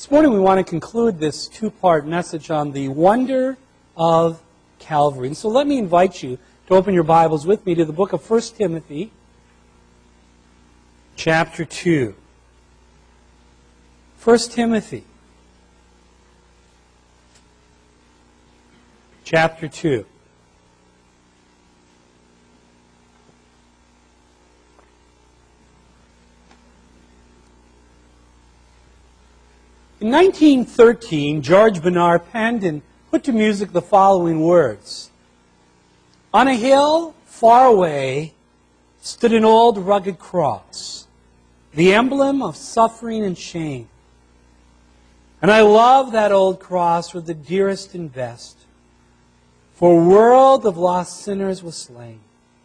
This morning we want to conclude this two-part message on the wonder of Calvary. And so let me invite you to open your Bibles with me to the book of 1 Timothy, chapter 2. 1 Timothy, chapter 2. In 1913, George Bernard penned and put to music the following words. On a hill far away stood an old rugged cross, the emblem of suffering and shame. And I love that old cross with the dearest and best, for a world of lost sinners was slain.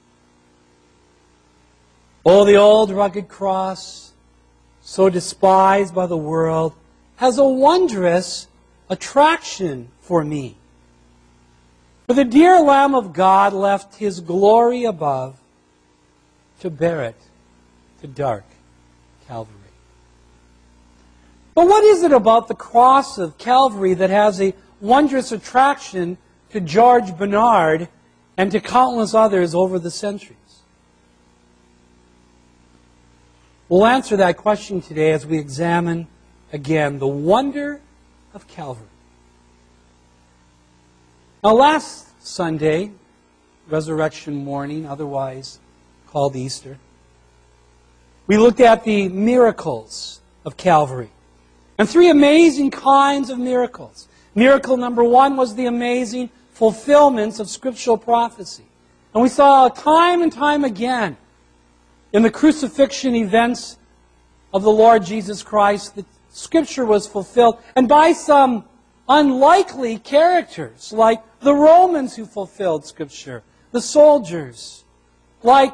Oh, the old rugged cross, so despised by the world, has a wondrous attraction for me. For the dear Lamb of God left His glory above to bear it to dark Calvary. But what is it about the cross of Calvary that has a wondrous attraction to George Bernard and to countless others over the centuries? We'll answer that question today as we examine again, the wonder of Calvary. Now, last Sunday, Resurrection morning, otherwise called Easter, we looked at the miracles of Calvary. And three amazing kinds of miracles. Miracle number one was the amazing fulfillments of scriptural prophecy. And we saw time and time again in the crucifixion events of the Lord Jesus Christ that Scripture was fulfilled, and by some unlikely characters, like the Romans who fulfilled Scripture, the soldiers, like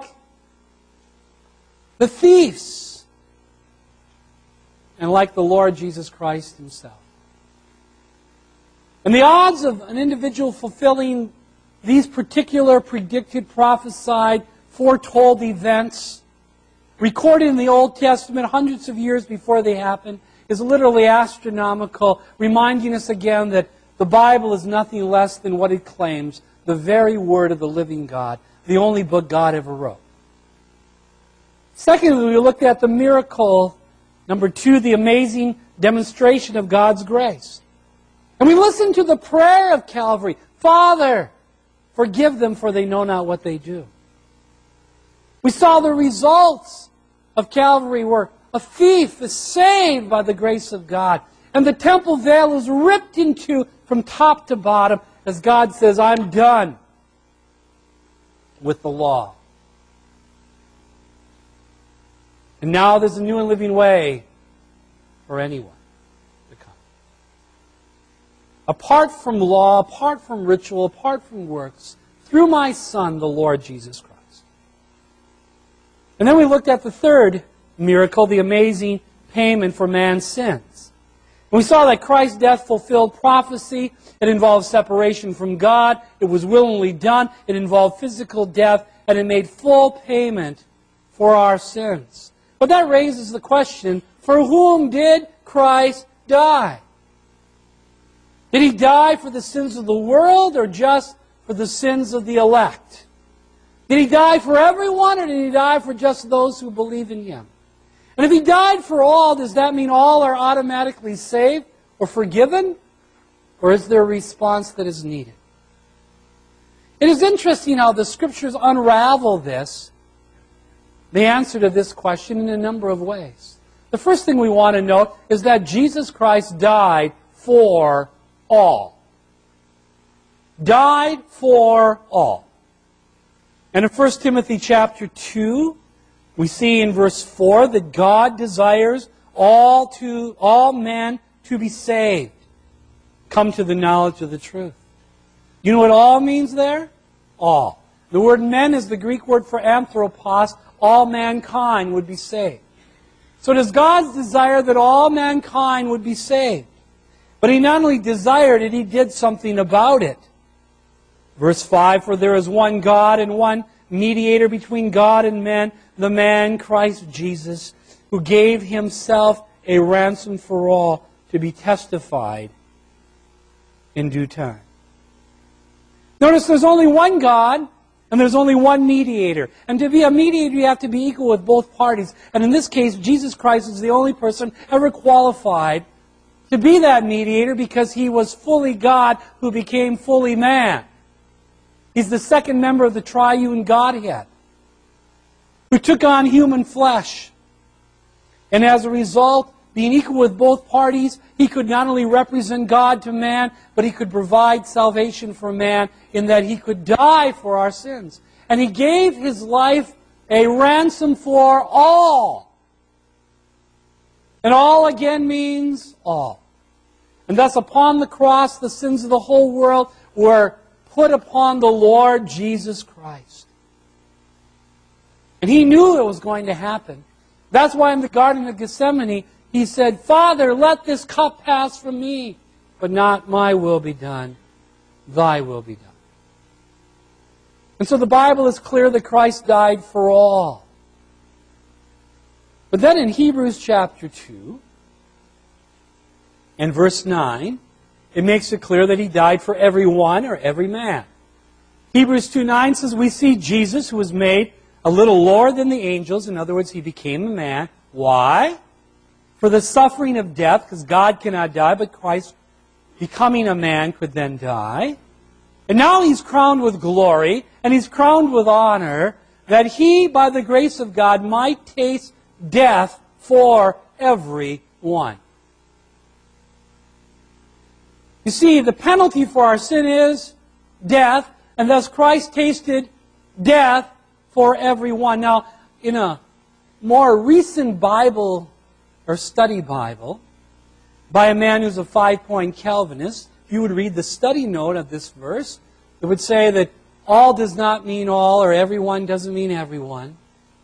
the thieves, and like the Lord Jesus Christ Himself. And the odds of an individual fulfilling these particular predicted, prophesied, foretold events recorded in the Old Testament hundreds of years before they happened is literally astronomical, reminding us again that the Bible is nothing less than what it claims, the very Word of the living God, the only book God ever wrote. Secondly, we looked at the miracle, number two, the amazing demonstration of God's grace. And we listened to the prayer of Calvary, Father, forgive them for they know not what they do. We saw the results of Calvary where a thief is saved by the grace of God. And the temple veil is ripped into from top to bottom as God says, I'm done with the law. And now there's a new and living way for anyone to come. Apart from law, apart from ritual, apart from works, through my Son, the Lord Jesus Christ. And then we looked at the third miracle, the amazing payment for man's sins. And we saw that Christ's death fulfilled prophecy. It involved separation from God. It was willingly done. It involved physical death. And it made full payment for our sins. But that raises the question, for whom did Christ die? Did He die for the sins of the world or just for the sins of the elect? Did He die for everyone or did He die for just those who believe in Him? And if He died for all, does that mean all are automatically saved or forgiven? Or is there a response that is needed? It is interesting how the Scriptures unravel this, the answer to this question, in a number of ways. The first thing we want to note is that Jesus Christ died for all. Died for all. And in 1 Timothy chapter 2, we see in verse 4 that God desires all men to be saved, come to the knowledge of the truth. You know what all means there? All. The word men is the Greek word for anthropos. All mankind would be saved. So it is God's desire that all mankind would be saved. But He not only desired it, He did something about it. Verse 5, for there is one God and one mediator between God and men, the man Christ Jesus, who gave Himself a ransom for all, to be testified in due time. Notice there's only one God, and there's only one mediator. And to be a mediator, you have to be equal with both parties. And in this case, Jesus Christ is the only person ever qualified to be that mediator because He was fully God who became fully man. He's the second member of the triune Godhead who took on human flesh. And as a result, being equal with both parties, He could not only represent God to man, but He could provide salvation for man in that He could die for our sins. And He gave His life a ransom for all. And all again means all. And thus upon the cross, the sins of the whole world were put upon the Lord Jesus Christ. And He knew it was going to happen. That's why in the Garden of Gethsemane, He said, Father, let this cup pass from me, but not my will be done, Thy will be done. And so the Bible is clear that Christ died for all. But then in Hebrews chapter 2 and verse 9, it makes it clear that He died for everyone or every man. Hebrews 2:9 says, we see Jesus who was made a little lower than the angels. In other words, He became a man. Why? For the suffering of death, because God cannot die, but Christ, becoming a man, could then die. And now He's crowned with glory, and He's crowned with honor, that He, by the grace of God, might taste death for everyone. You see, the penalty for our sin is death, and thus Christ tasted death for everyone. Now, in a more recent Bible or study Bible by a man who's a 5-point Calvinist, if you would read the study note of this verse, it would say that all does not mean all, or everyone doesn't mean everyone.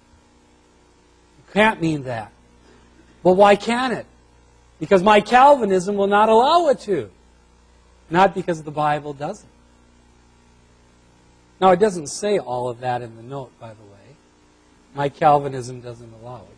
It can't mean that. Well, why can't it? Because my Calvinism will not allow it to. Not because the Bible doesn't. Now, it doesn't say all of that in the note, by the way. My Calvinism doesn't allow it.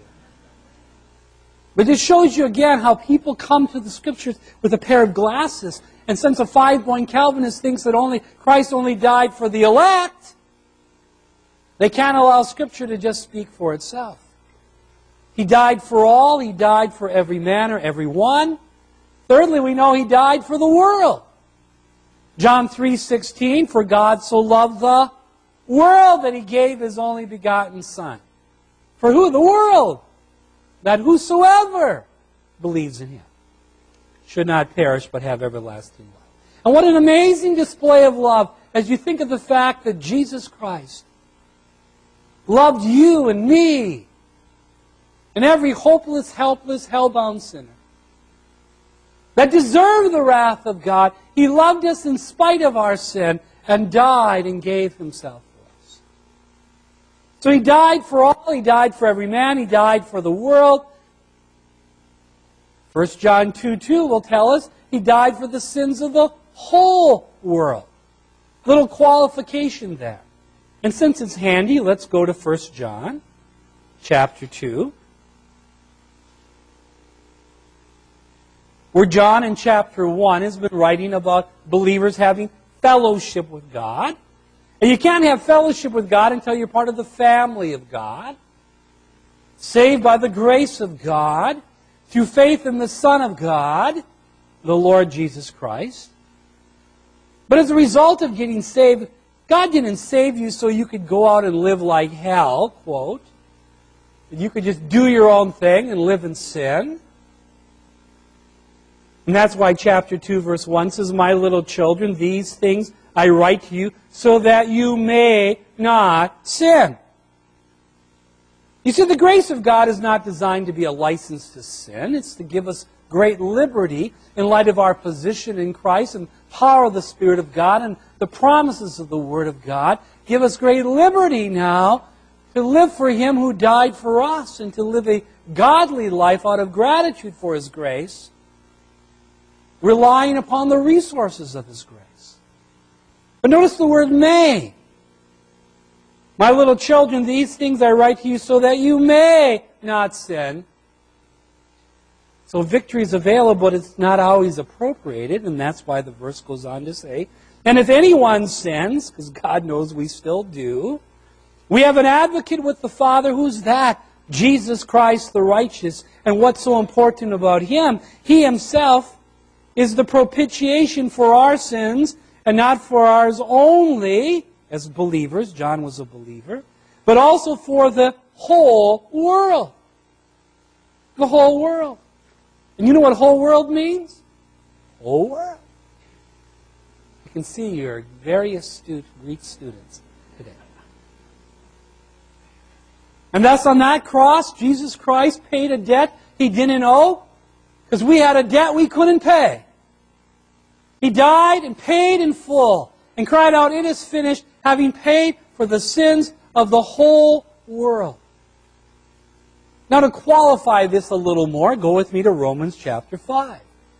But it shows you again how people come to the Scriptures with a pair of glasses. And since a 5-point Calvinist thinks that Christ only died for the elect, they can't allow Scripture to just speak for itself. He died for all. He died for every man or every one. Thirdly, we know He died for the world. John 3:16, for God so loved the world that He gave His only begotten Son. For who? The world. That whosoever believes in Him should not perish but have everlasting life. And what an amazing display of love as you think of the fact that Jesus Christ loved you and me and every hopeless, helpless, hell-bound sinner that deserved the wrath of God. He loved us in spite of our sin and died and gave Himself for us. So He died for all. He died for every man. He died for the world. 1 John 2:2 will tell us He died for the sins of the whole world. Little qualification there. And since it's handy, let's go to 1 John chapter 2. Where John in chapter 1 has been writing about believers having fellowship with God. And you can't have fellowship with God until you're part of the family of God. Saved by the grace of God, through faith in the Son of God, the Lord Jesus Christ. But as a result of getting saved, God didn't save you so you could go out and live like hell, quote. And you could just do your own thing and live in sin. And that's why chapter 2 verse 1 says, my little children, these things I write to you so that you may not sin. You see, the grace of God is not designed to be a license to sin. It's to give us great liberty in light of our position in Christ and power of the Spirit of God and the promises of the Word of God. Give us great liberty now to live for Him who died for us and to live a godly life out of gratitude for His grace, relying upon the resources of His grace. But notice the word may. My little children, these things I write to you so that you may not sin. So victory is available, but it's not always appropriated, and that's why the verse goes on to say, and if anyone sins, because God knows we still do, we have an advocate with the Father. Who's that? Jesus Christ the righteous. And what's so important about Him? He Himself is the propitiation for our sins, and not for ours only, as believers, John was a believer, but also for the whole world. The whole world. And you know what whole world means? Whole world. You can see you're very astute Greek students today. And thus on that cross, Jesus Christ paid a debt He didn't owe, because we had a debt we couldn't pay. He died and paid in full and cried out, "It is finished," having paid for the sins of the whole world. Now to qualify this a little more, go with me to Romans chapter 5.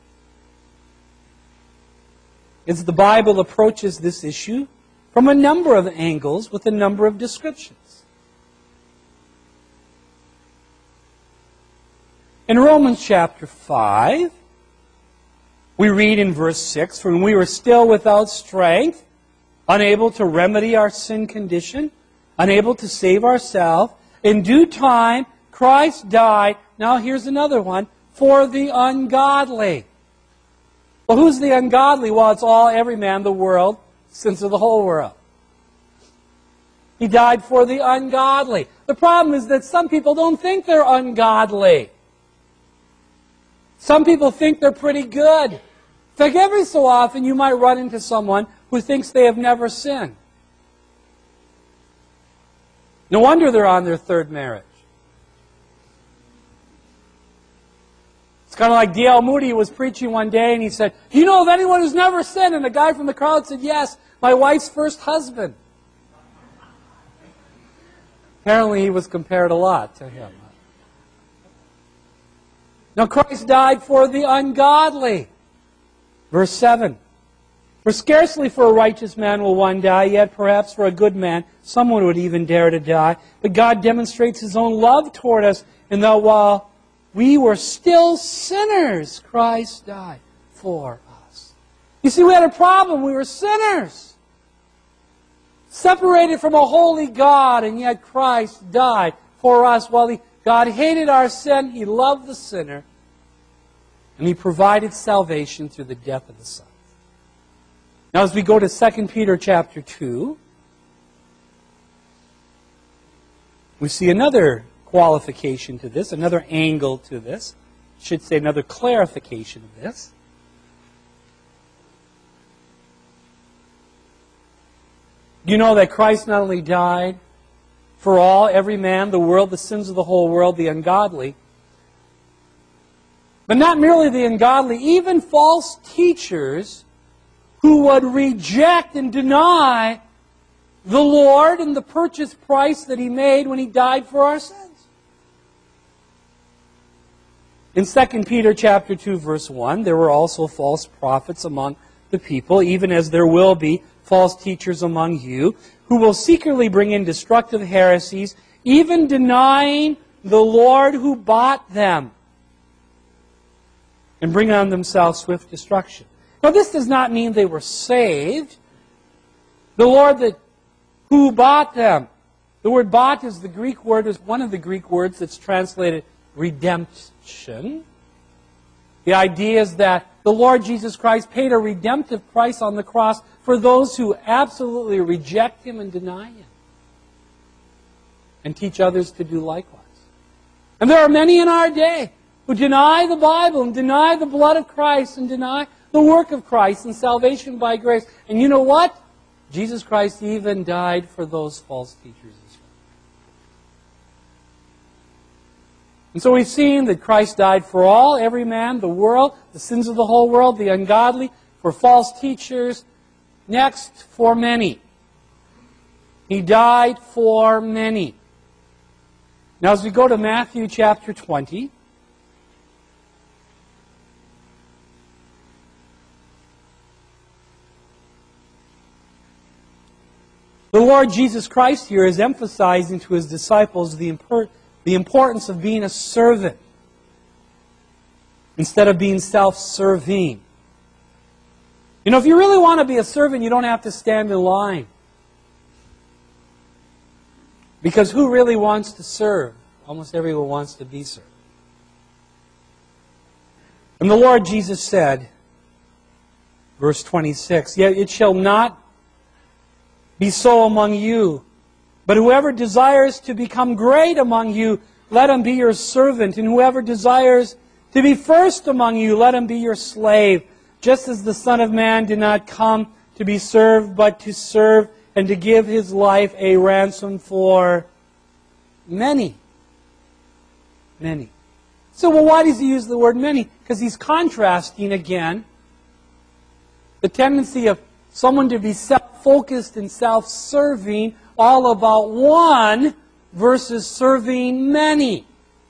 As the Bible approaches this issue from a number of angles with a number of descriptions. In Romans chapter 5, we read in verse 6, "For when we were still without strength, unable to remedy our sin condition, unable to save ourselves, in due time Christ died," now here's another one, "for the ungodly." Well, who's the ungodly? Well, it's every man, the world, sins of the whole world. He died for the ungodly. The problem is that some people don't think they're ungodly. Some people think they're pretty good. In fact, every so often you might run into someone who thinks they have never sinned. No wonder they're on their third marriage. It's kind of like D.L. Moody was preaching one day and he said, "Do you know of anyone who's never sinned?" And a guy from the crowd said, "Yes, my wife's first husband." Apparently he was compared a lot to him. Now Christ died for the ungodly. Verse 7. "For scarcely for a righteous man will one die, yet perhaps for a good man someone would even dare to die. But God demonstrates His own love toward us, in that while we were still sinners, Christ died for us." You see, we had a problem. We were sinners. Separated from a holy God, and yet Christ died for us. While God hated our sin, He loved the sinner, and He provided salvation through the death of the Son. Now as we go to 2 Peter chapter 2, we see another qualification to this, another angle to this. I should say another clarification of this. You know that Christ not only died for all, every man, the world, the sins of the whole world, the ungodly, but not merely the ungodly, even false teachers who would reject and deny the Lord and the purchase price that He made when He died for our sins. In 2 Peter chapter 2, verse 1, there were also false prophets among the people, even as there will be false teachers among you, who will secretly bring in destructive heresies, even denying the Lord who bought them, and bring on themselves swift destruction. Now this does not mean they were saved. The Lord who bought them. The word bought is the Greek word, is one of the Greek words that's translated redemption. The idea is that the Lord Jesus Christ paid a redemptive price on the cross for those who absolutely reject Him and deny Him, and teach others to do likewise. And there are many in our day who deny the Bible and deny the blood of Christ and deny the work of Christ and salvation by grace. And you know what? Jesus Christ even died for those false teachers as well. And so we've seen that Christ died for all, every man, the world, the sins of the whole world, the ungodly, for false teachers. Next, for many. He died for many. Now as we go to Matthew chapter 20, the Lord Jesus Christ here is emphasizing to His disciples the importance of being a servant. instead of being self-serving. You know, if you really want to be a servant, you don't have to stand in line. Because who really wants to serve? Almost everyone wants to be served. And the Lord Jesus said, verse 26, "Yet it shall not be so among you, but whoever desires to become great among you, let him be your servant, and whoever desires to be first among you, let him be your slave, just as the Son of Man did not come to be served, but to serve and to give his life a ransom for many." Many. So, well, why does he use the word many? Because he's contrasting again the tendency of someone to be self-focused and self-serving, all about one, versus serving many.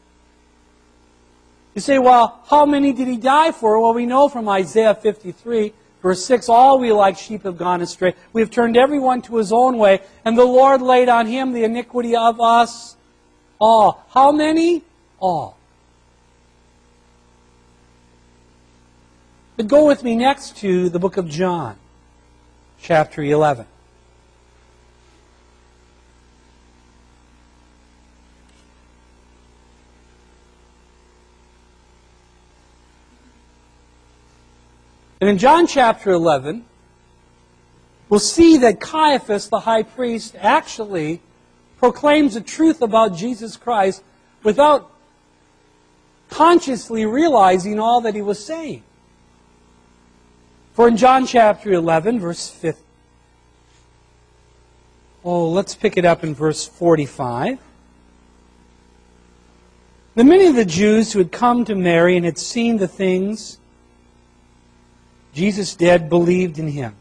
You say, well, how many did he die for? Well, we know from Isaiah 53, verse 6, "All we like sheep have gone astray. We have turned everyone to his own way, and the Lord laid on him the iniquity of us all." How many? All. But go with me next to the book of John, chapter 11. And in John chapter 11, we'll see that Caiaphas, the high priest, actually proclaims the truth about Jesus Christ without consciously realizing all that he was saying. For in John chapter 11, verse 5, let's pick it up in verse 45. "Then many of the Jews who had come to Mary and had seen the things Jesus did believed in him.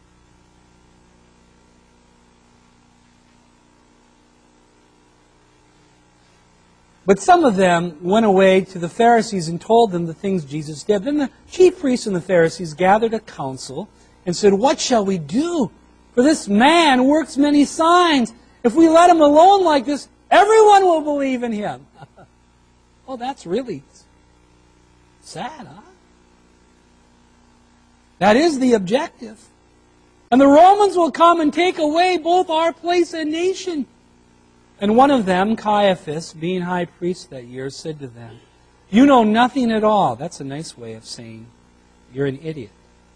But some of them went away to the Pharisees and told them the things Jesus did. Then the chief priests and the Pharisees gathered a council and said, 'What shall we do? For this man works many signs. If we let him alone like this, everyone will believe in him.'" Oh, that's really sad, huh? That is the objective. "And the Romans will come and take away both our place and nation." And one of them, Caiaphas, being high priest that year, said to them, "You know nothing at all." That's a nice way of saying you're an idiot.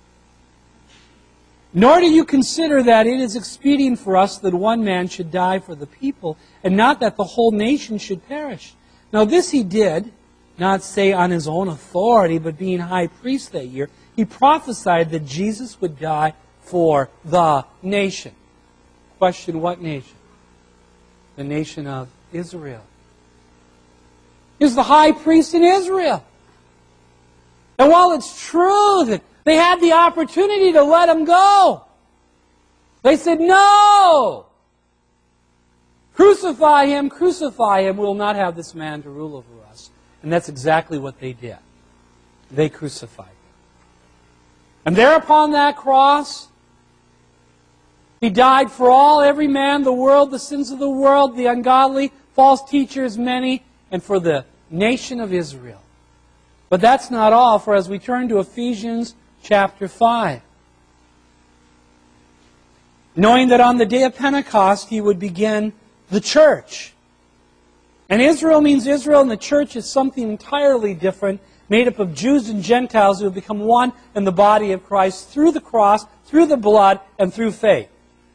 "Nor do you consider that it is expedient for us that one man should die for the people, and not that the whole nation should perish." Now this he did, not say on his own authority, but being high priest that year, he prophesied that Jesus would die for the nation. Question, what nation? The nation of Israel. He was the high priest in Israel. And while it's true that they had the opportunity to let him go, they said, "No! Crucify him, crucify him. We will not have this man to rule over us." And that's exactly what they did. They crucified him. And there upon that cross, he died for all, every man, the world, the sins of the world, the ungodly, false teachers, many, and for the nation of Israel. But that's not all, for as we turn to Ephesians chapter 5, knowing that on the day of Pentecost he would begin the church. And Israel means Israel, and the church is something entirely different, made up of Jews and Gentiles who have become one in the body of Christ through the cross, through the blood, and through faith.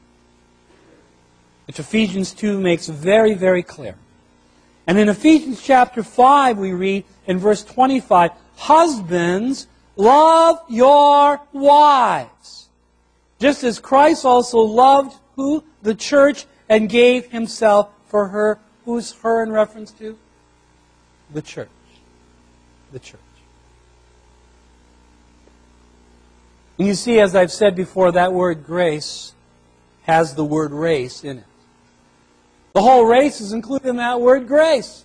Which Ephesians 2 makes very, very clear. And in Ephesians chapter 5 we read in verse 25, "Husbands, love your wives, just as Christ also loved" who? "The church, and gave himself for her." Who's her in reference to? The church. The church. And you see, as I've said before, that word grace has the word race in it. The whole race is included in that word grace.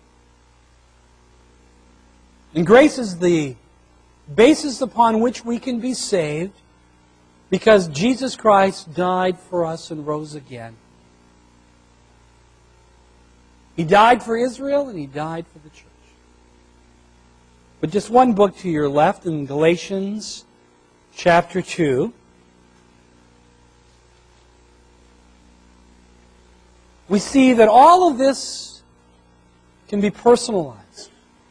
And grace is the basis upon which we can be saved because Jesus Christ died for us and rose again. He died for Israel and he died for the church. But just one book to your left in Galatians chapter 2. We see that all of this can be personalized.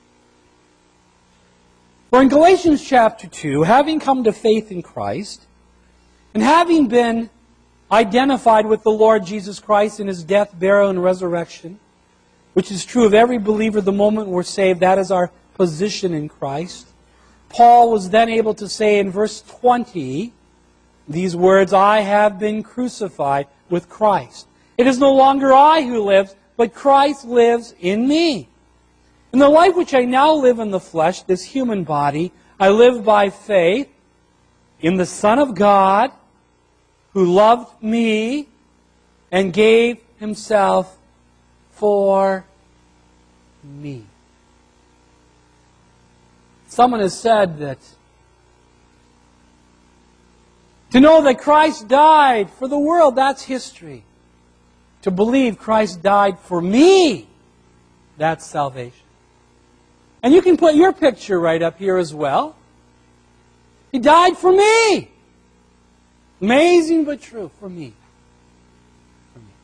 For in Galatians chapter 2, having come to faith in Christ, and having been identified with the Lord Jesus Christ in His death, burial, and resurrection, which is true of every believer the moment we're saved, that is our position in Christ. Paul was then able to say in verse 20, these words, I have been crucified with Christ. It is no longer I who lives, but Christ lives in me. In the life which I now live in the flesh, this human body, I live by faith in the Son of God, who loved me and gave Himself for me. Someone has said that to know that Christ died for the world, that's history. To believe Christ died for me, that's salvation. And you can put your picture right up here as well. He died for me. Amazing but true, for me. For me.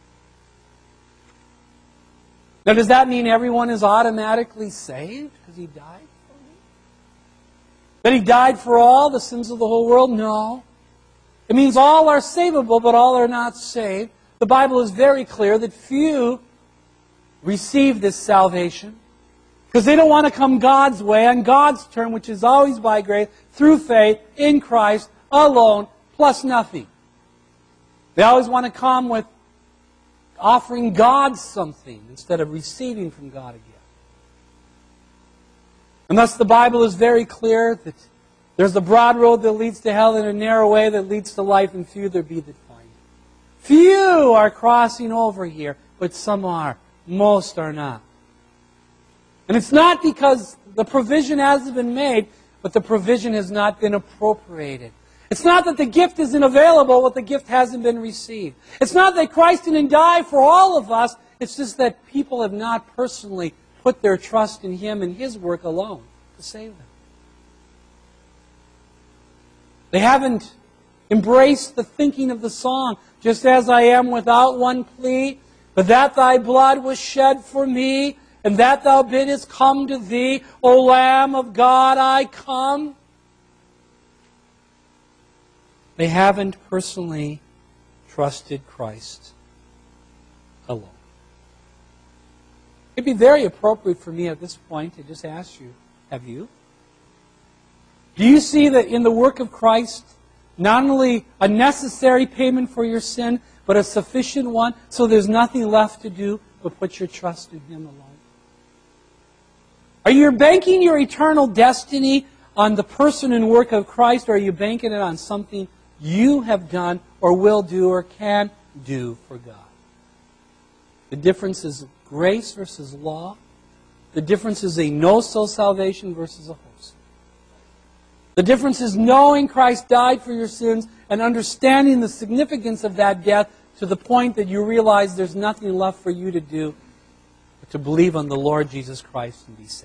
Now, does that mean everyone is automatically saved because He died for me? That He died for all the sins of the whole world? No. It means all are savable, but all are not saved. The Bible is very clear that few receive this salvation because they don't want to come God's way, on God's term, which is always by grace, through faith, in Christ, alone, plus nothing. They always want to come with offering God something instead of receiving from God again. And thus the Bible is very clear that there's a broad road that leads to hell and a narrow way that leads to life, and few there be that find it. Few are crossing over here, but some are. Most are not. And it's not because the provision hasn't been made, but the provision has not been appropriated. It's not that the gift isn't available, but the gift hasn't been received. It's not that Christ didn't die for all of us. It's just that people have not personally put their trust in Him and His work alone to save them. They haven't embraced the thinking of the song, just as I am without one plea, but that Thy blood was shed for me, and that Thou biddest come to Thee, O Lamb of God, I come. They haven't personally trusted Christ alone. It'd be very appropriate for me at this point to just ask you, have you? Do you see that in the work of Christ, not only a necessary payment for your sin, but a sufficient one, so there's nothing left to do but put your trust in Him alone? Are you banking your eternal destiny on the person and work of Christ, or are you banking it on something you have done or will do or can do for God? The difference is grace versus law. The difference is a no-soul salvation versus a wholesome. The difference is knowing Christ died for your sins and understanding the significance of that death to the point that you realize there's nothing left for you to do but to believe on the Lord Jesus Christ and be saved.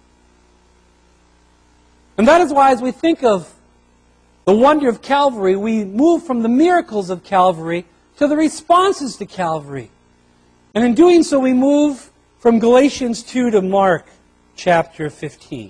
And that is why, as we think of the wonder of Calvary, we move from the miracles of Calvary to the responses to Calvary. And in doing so, we move from Galatians 2 to Mark chapter 15.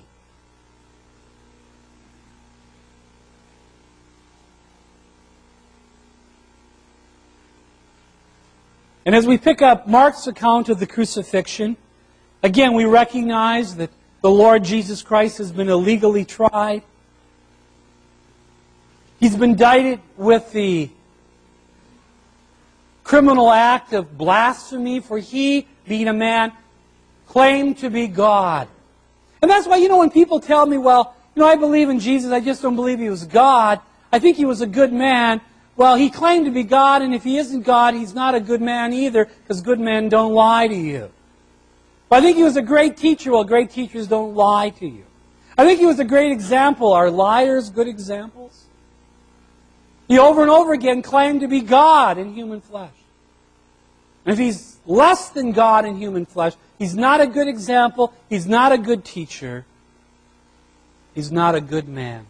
And as we pick up Mark's account of the crucifixion, again we recognize that the Lord Jesus Christ has been illegally tried. He's been indicted with the criminal act of blasphemy, for He, being a man, claimed to be God. And that's why, when people tell me, well, I believe in Jesus, I just don't believe He was God. I think He was a good man. Well, He claimed to be God, and if He isn't God, He's not a good man either, because good men don't lie to you. But I think He was a great teacher. Well, great teachers don't lie to you. I think He was a great example. Are liars good examples? He over and over again claimed to be God in human flesh. And if He's less than God in human flesh, He's not a good example, He's not a good teacher. He's not a good man.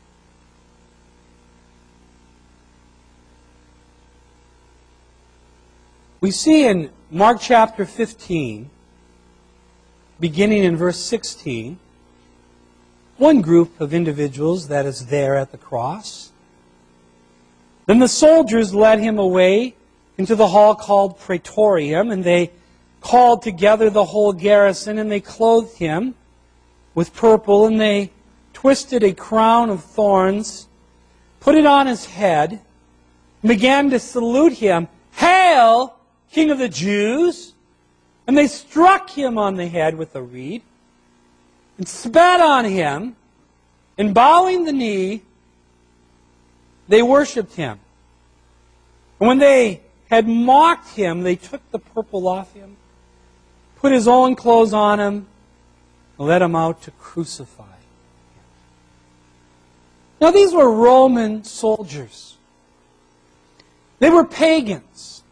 We see in Mark chapter 15, beginning in verse 16, one group of individuals that is there at the cross. Then the soldiers led him away into the hall called Praetorium, and they called together the whole garrison, and they clothed him with purple, and they twisted a crown of thorns, put it on his head, and began to salute him, "Hail, King of the Jews!" And they struck him on the head with a reed, and spat on him, and bowing the knee, they worshipped him. And when they had mocked him, they took the purple off him, put his own clothes on him, and led him out to crucify him. Now these were Roman soldiers. They were pagans.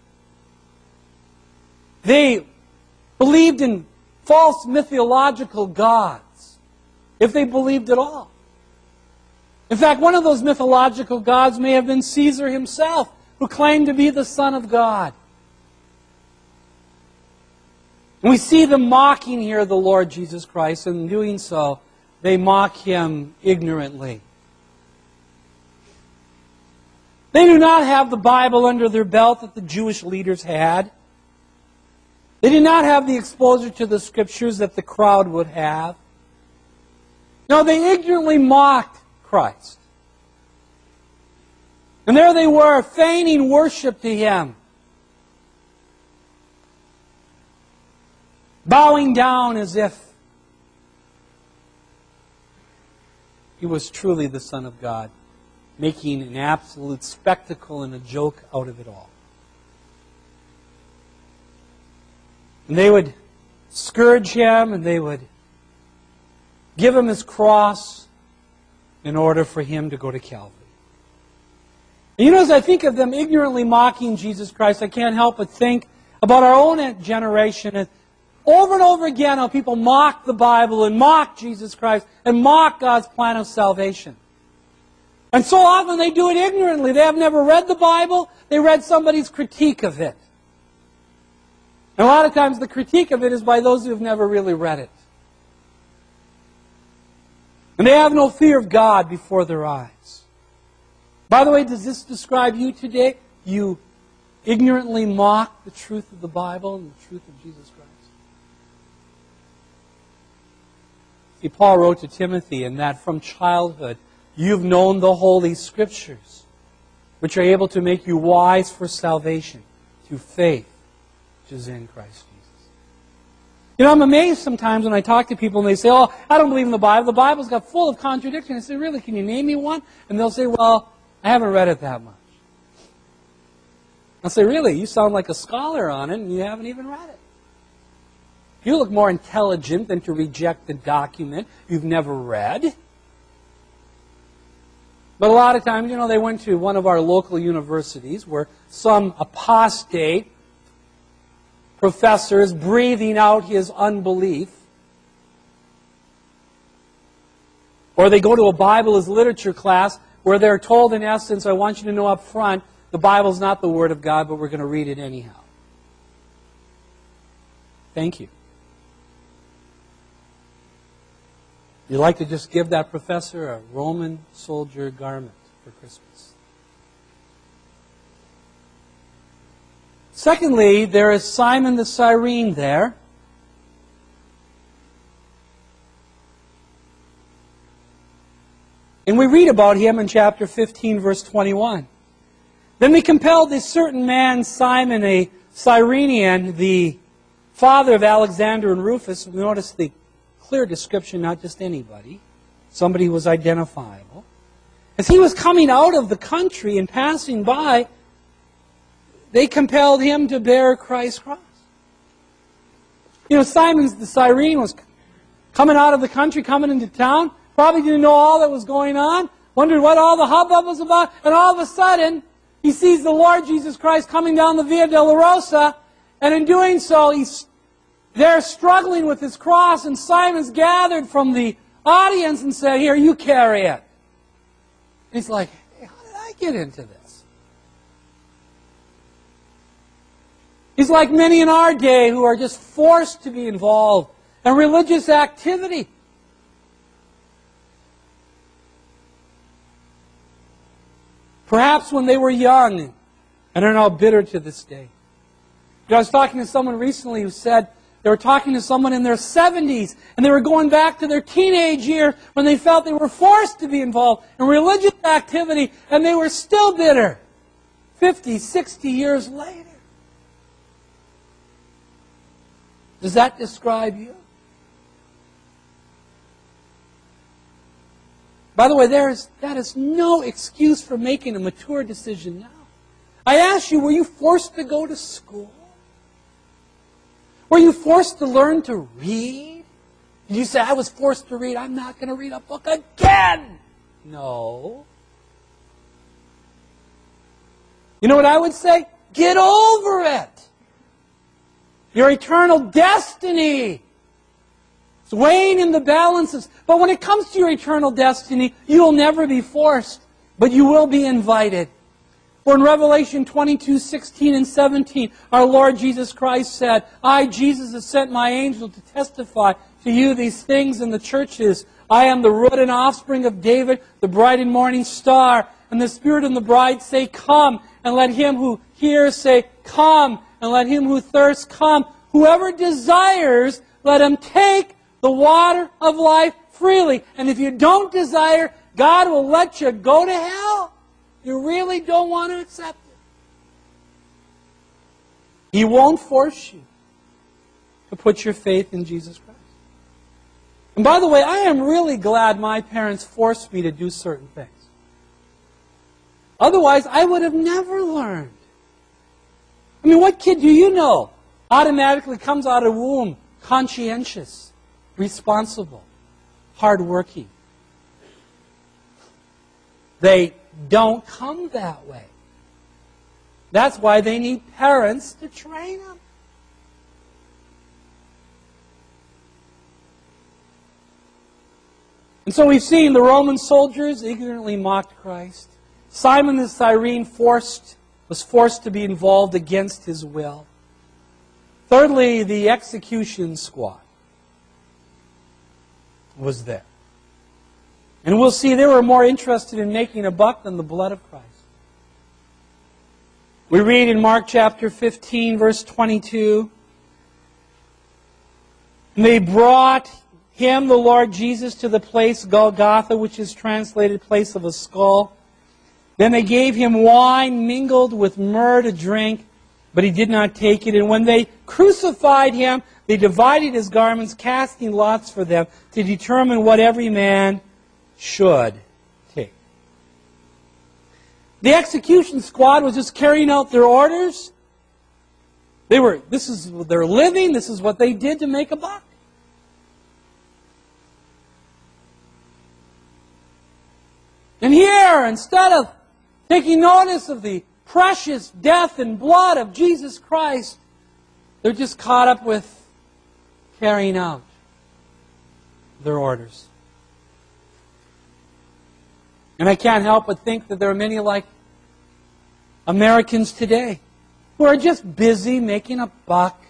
They believed in false mythological gods, if they believed at all. In fact, one of those mythological gods may have been Caesar himself, who claimed to be the Son of God. And we see them mocking here the Lord Jesus Christ, and in doing so, they mock him ignorantly. They do not have the Bible under their belt that the Jewish leaders had. They did not have the exposure to the Scriptures that the crowd would have. No, they ignorantly mocked Christ. And there they were, feigning worship to Him. Bowing down as if He was truly the Son of God, making an absolute spectacle and a joke out of it all. And they would scourge him, and they would give him his cross in order for him to go to Calvary. And you know, as I think of them ignorantly mocking Jesus Christ, I can't help but think about our own generation. And over again, how people mock the Bible and mock Jesus Christ and mock God's plan of salvation. And so often they do it ignorantly. They have never read the Bible. They read somebody's critique of it. And a lot of times the critique of it is by those who have never really read it. And they have no fear of God before their eyes. By the way, does this describe you today? You ignorantly mock the truth of the Bible and the truth of Jesus Christ. See, Paul wrote to Timothy in that from childhood you've known the Holy Scriptures, which are able to make you wise for salvation through faith, which is in Christ Jesus. You know, I'm amazed sometimes when I talk to people and they say, "Oh, I don't believe in the Bible. The Bible's got full of contradictions." I say, "Really? Can you name me one?" And they'll say, "Well, I haven't read it that much." I'll say, "Really? You sound like a scholar on it and you haven't even read it. You look more intelligent than to reject the document you've never read." But a lot of times, you know, they went to one of our local universities where some apostate professor is breathing out his unbelief. Or they go to a Bible as literature class where they're told, in essence, "I want you to know up front, the Bible's not the Word of God, but we're going to read it anyhow." Thank you. You'd like to just give that professor a Roman soldier garment for Christmas. Secondly, there is Simon the Cyrene there. And we read about him in chapter 15, verse 21. "Then they compelled a certain man, Simon, a Cyrenian, the father of Alexander and Rufus." We notice the clear description, not just anybody. Somebody who was identifiable. As he was coming out of the country and passing by, they compelled him to bear Christ's cross. You know, Simon the Cyrene was coming out of the country, coming into town, probably didn't know all that was going on, wondered what all the hubbub was about, and all of a sudden, he sees the Lord Jesus Christ coming down the Via Dolorosa, and in doing so, he's there struggling with his cross, and Simon's gathered from the audience and said, "Here, you carry it." And he's like, "Hey, how did I get into this?" He's like many in our day who are just forced to be involved in religious activity. Perhaps when they were young and are now bitter to this day. I was talking to someone recently who said they were talking to someone in their 70s and they were going back to their teenage year when they felt they were forced to be involved in religious activity and they were still bitter 50, 60 years later. Does that describe you? By the way, that is no excuse for making a mature decision now. I ask you, were you forced to go to school? Were you forced to learn to read? Did you say, "I was forced to read, I'm not going to read a book again"? No. You know what I would say? Get over it. Your eternal destiny is weighing in the balances. But when it comes to your eternal destiny, you will never be forced, but you will be invited. For in Revelation 22:16 and 17, our Lord Jesus Christ said, "I, Jesus, have sent my angel to testify to you these things in the churches. I am the root and offspring of David, the bright and morning star. And the Spirit and the bride say, 'Come.' And let him who hears say, 'Come.' And let him who thirsts come. Whoever desires, let him take the water of life freely." And if you don't desire, God will let you go to hell. You really don't want to accept it. He won't force you to put your faith in Jesus Christ. And by the way, I am really glad my parents forced me to do certain things. Otherwise, I would have never learned. I mean, what kid do you know automatically comes out of the womb conscientious, responsible, hardworking? They don't come that way. That's why they need parents to train them. And so we've seen the Roman soldiers ignorantly mocked Christ. Simon the Cyrene was forced to be involved against his will. Thirdly, the execution squad was there. And we'll see they were more interested in making a buck than the blood of Christ. We read in Mark chapter 15, verse 22, "And they brought him, the Lord Jesus, to the place Golgotha, which is translated place of a skull. Then they gave him wine mingled with myrrh to drink, but he did not take it. And when they crucified him, they divided his garments, casting lots for them to determine what every man should take." The execution squad was just carrying out their orders. This is their living, this is what they did to make a buck. And here, instead of taking notice of the precious death and blood of Jesus Christ, they're just caught up with carrying out their orders. And I can't help but think that there are many like Americans today who are just busy making a buck,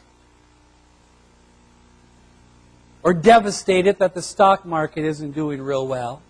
or devastated that the stock market isn't doing real well.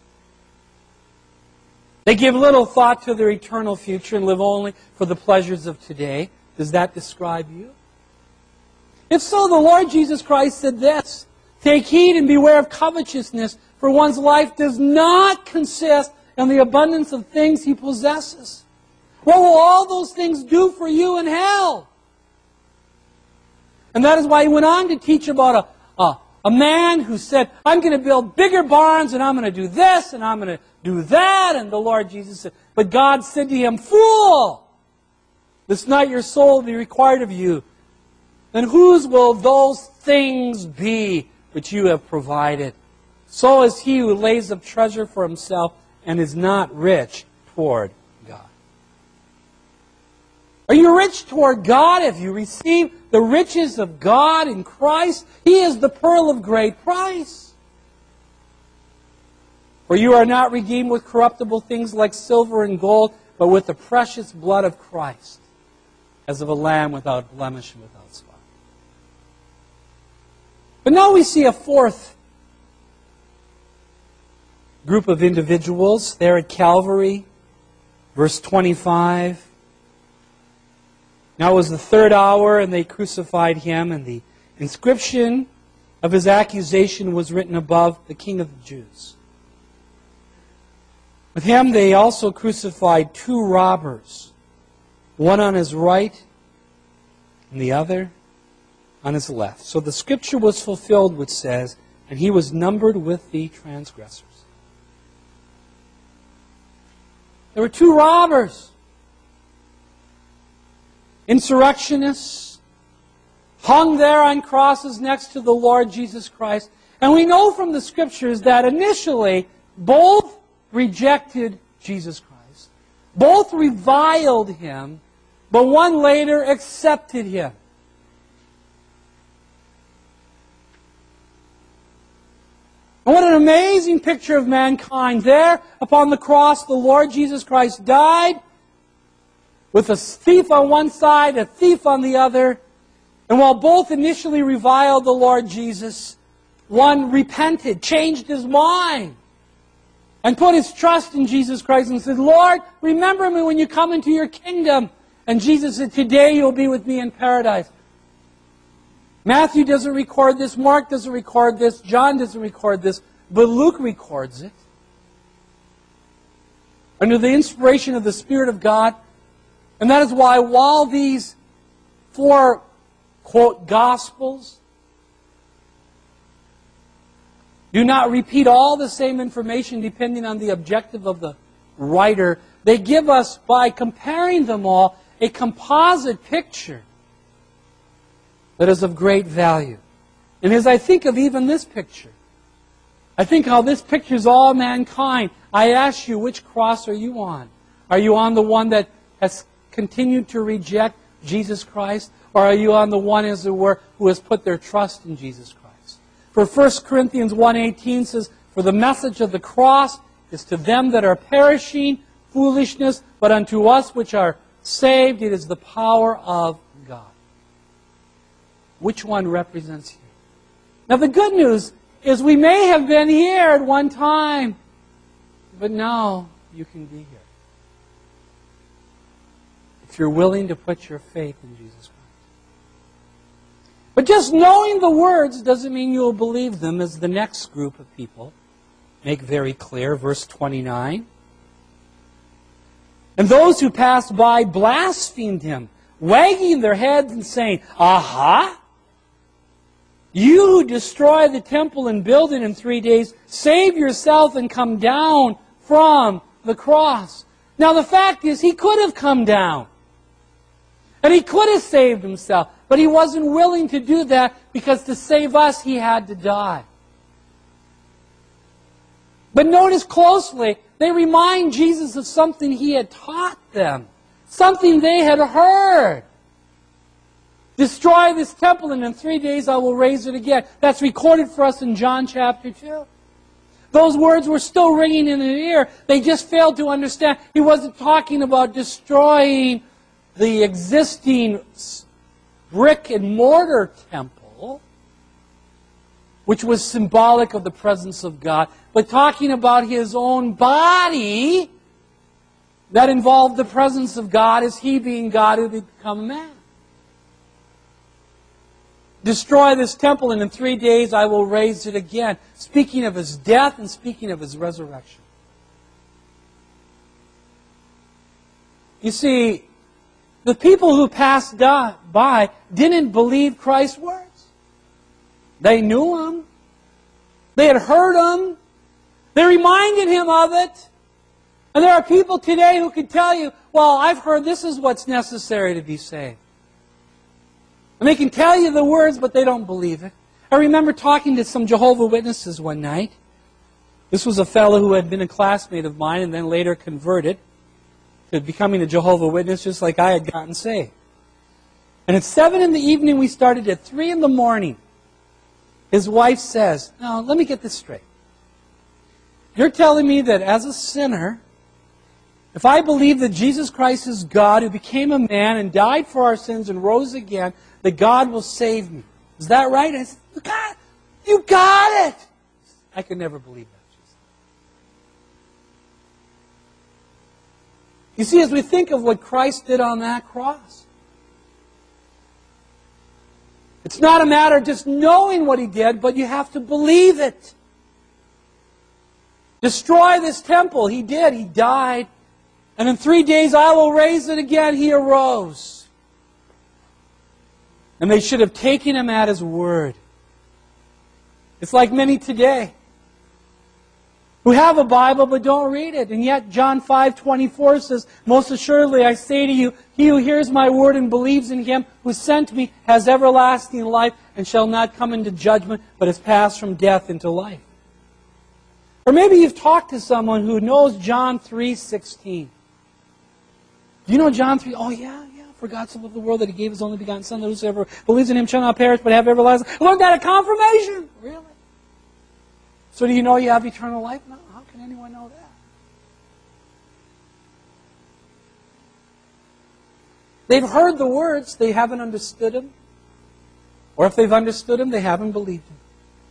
They give little thought to their eternal future and live only for the pleasures of today. Does that describe you? If so, the Lord Jesus Christ said this, "Take heed and beware of covetousness, for one's life does not consist in the abundance of things he possesses." What will all those things do for you in hell? And that is why he went on to teach about a man who said, "I'm going to build bigger barns, and I'm going to do this, and I'm going to do that." And the Lord Jesus said, but God said to him, "Fool, this night your soul will be required of you. Then whose will those things be which you have provided? So is he who lays up treasure for himself and is not rich toward God." Are you rich toward God? Have you received the riches of God in Christ? He is the pearl of great price. For you are not redeemed with corruptible things like silver and gold, but with the precious blood of Christ, as of a lamb without blemish and without spot. But now we see a fourth group of individuals there at Calvary, verse 25. Now it was the third hour, and they crucified him, and the inscription of his accusation was written above, the King of the Jews. With him they also crucified two robbers, one on his right and the other on his left. So the scripture was fulfilled which says, and he was numbered with the transgressors. There were two robbers, insurrectionists, hung there on crosses next to the Lord Jesus Christ. And we know from the scriptures that initially both rejected Jesus Christ. Both reviled him, but one later accepted him. And what an amazing picture of mankind. There upon the cross, the Lord Jesus Christ died with a thief on one side, a thief on the other. And while both initially reviled the Lord Jesus, one repented, changed his mind, and put his trust in Jesus Christ and said, Lord, remember me when you come into your kingdom. And Jesus said, today you'll be with me in paradise. Matthew doesn't record this, Mark doesn't record this, John doesn't record this, but Luke records it. Under the inspiration of the Spirit of God. And that is why while these four, quote, Gospels do not repeat all the same information depending on the objective of the writer, they give us, by comparing them all, a composite picture that is of great value. And as I think of even this picture, I think how this pictures all mankind. I ask you, which cross are you on? Are you on the one that has continued to reject Jesus Christ? Or are you on the one, as it were, who has put their trust in Jesus Christ? For 1 Corinthians 1:18 says, for the message of the cross is to them that are perishing foolishness, but unto us which are saved it is the power of God. Which one represents you? Now the good news is we may have been here at one time, but now you can be here. If you're willing to put your faith in Jesus Christ. But just knowing the words doesn't mean you'll believe them, as the next group of people make very clear. Verse 29. And those who passed by blasphemed him, wagging their heads and saying, aha! You who destroy the temple and build it in 3 days, save yourself and come down from the cross. Now the fact is, he could have come down. And he could have saved himself. But he wasn't willing to do that because to save us, he had to die. But notice closely, they remind Jesus of something he had taught them. Something they had heard. Destroy this temple and in 3 days I will raise it again. That's recorded for us in John chapter 2. Those words were still ringing in their ear. They just failed to understand. He wasn't talking about destroying the existing brick and mortar temple, which was symbolic of the presence of God, but talking about his own body that involved the presence of God as he being God who had become a man. Destroy this temple and in 3 days I will raise it again. Speaking of his death and speaking of his resurrection. You see, the people who passed by didn't believe Christ's words. They knew him. They had heard him. They reminded him of it. And there are people today who can tell you, well, I've heard this is what's necessary to be saved. And they can tell you the words, but they don't believe it. I remember talking to some Jehovah's Witnesses one night. This was a fellow who had been a classmate of mine and then later converted to becoming a Jehovah's Witness, just like I had gotten saved. And at 7 in the evening, we started at 3 in the morning. His wife says, now, let me get this straight. You're telling me that as a sinner, if I believe that Jesus Christ is God who became a man and died for our sins and rose again, that God will save me. Is that right? I said, you got it! I could never believe that. You see, as we think of what Christ did on that cross, it's not a matter of just knowing what He did, but you have to believe it. Destroy this temple. He did. He died. And in 3 days I will raise it again. He arose. And they should have taken Him at His word. It's like many today who have a Bible but don't read it. And yet John 5:24 says, most assuredly I say to you, he who hears my word and believes in Him who sent me has everlasting life and shall not come into judgment, but has passed from death into life. Or maybe you've talked to someone who knows John 3:16. Do you know John 3? Oh yeah. For God so loved the world that He gave His only begotten Son, that whosoever believes in Him shall not perish but have everlasting life. Learned that at confirmation. Really? So do you know you have eternal life? No. How can anyone know that? They've heard the words, they haven't understood them. Or if they've understood them, they haven't believed them.